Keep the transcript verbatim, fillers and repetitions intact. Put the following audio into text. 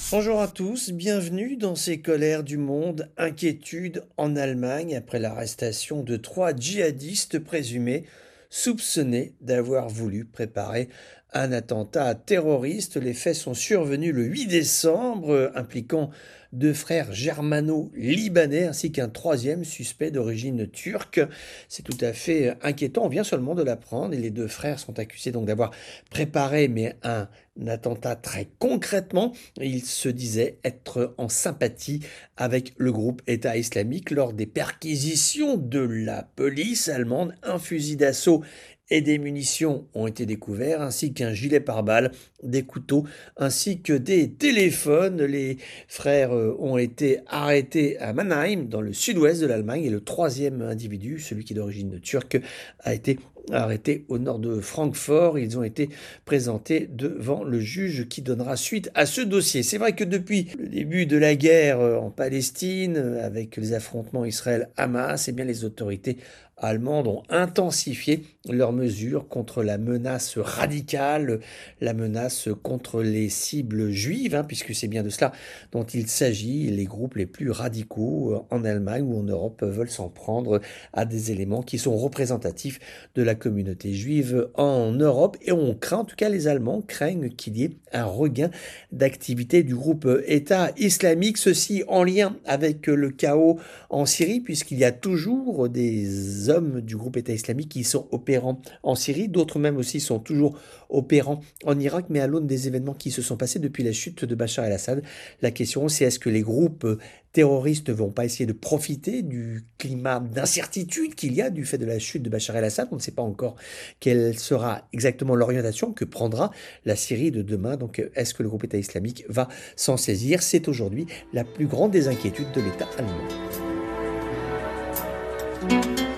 Bonjour à tous, bienvenue dans ces colères du monde, inquiétude en Allemagne après l'arrestation de trois djihadistes présumés soupçonnés d'avoir voulu préparer un attentat terroriste. Les faits sont survenus le huit décembre, impliquant deux frères germano-libanais ainsi qu'un troisième suspect d'origine turque. C'est tout à fait inquiétant, on vient seulement de l'apprendre et les deux frères sont accusés donc d'avoir préparé mais un attentat très concrètement. Ils se disaient être en sympathie avec le groupe État islamique lors des perquisitions de la police allemande. Un fusil d'assaut et des munitions ont été découverts, ainsi qu'un gilet pare-balles, des couteaux, ainsi que des téléphones. Les frères euh, ont été arrêtés à Mannheim, dans le sud-ouest de l'Allemagne, et le troisième individu, celui qui est d'origine turque, a été arrêtés au nord de Francfort. Ils ont été présentés devant le juge qui donnera suite à ce dossier. C'est vrai que depuis le début de la guerre en Palestine, avec les affrontements Israël-Hamas, eh bien les autorités allemandes ont intensifié leurs mesures contre la menace radicale, la menace contre les cibles juives, hein, puisque c'est bien de cela dont il s'agit. Les groupes les plus radicaux en Allemagne ou en Europe veulent s'en prendre à des éléments qui sont représentatifs de la communauté juive en Europe, et on craint, en tout cas les Allemands craignent qu'il y ait un regain d'activité du groupe État islamique, ceci en lien avec le chaos en Syrie, puisqu'il y a toujours des hommes du groupe État islamique qui sont opérants en Syrie, d'autres même aussi sont toujours opérants en Irak, mais à l'aune des événements qui se sont passés depuis la chute de Bachar el-Assad, la question c'est est-ce que les groupes terroristes ne vont pas essayer de profiter du climat d'incertitude qu'il y a du fait de la chute de Bachar el-Assad. On ne sait pas encore quelle sera exactement l'orientation que prendra la Syrie de demain. Donc est-ce que le groupe État islamique va s'en saisir? C'est aujourd'hui la plus grande des inquiétudes de l'État allemand.